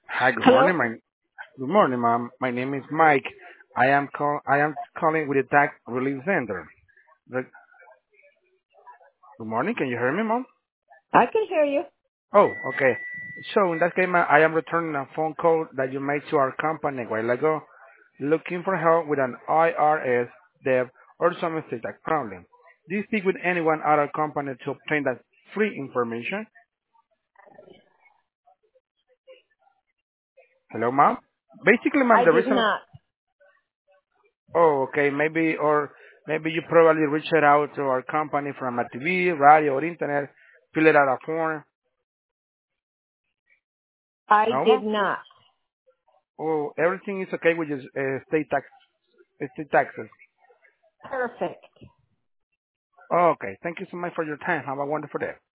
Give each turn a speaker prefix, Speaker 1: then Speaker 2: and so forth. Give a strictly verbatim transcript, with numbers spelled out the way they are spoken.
Speaker 1: Hi, good
Speaker 2: Hello?
Speaker 1: morning. My good morning, ma'am. My name is Mike. I am call I am calling with the tax relief center. The- Good morning. Can you hear me, ma'am?
Speaker 2: I can hear you.
Speaker 1: Oh, okay. So in that case, ma'am, I am returning a phone call that you made to our company a while ago, looking for help with an I R S, debt, or some estate tax problem. Do you speak with anyone at our company to obtain that free information? Hello, ma'am. Basically, ma'am,
Speaker 2: I
Speaker 1: the
Speaker 2: did
Speaker 1: reason.
Speaker 2: not.
Speaker 1: Oh, okay. Maybe or maybe you probably reached out to our company from a T V, radio, or internet, fill it out a form.
Speaker 2: I
Speaker 1: No,
Speaker 2: did
Speaker 1: ma'am.
Speaker 2: not.
Speaker 1: Oh, everything is okay with your uh, state tax, state taxes.
Speaker 2: Perfect.
Speaker 1: Okay. Thank you so much for your time. Have a wonderful day.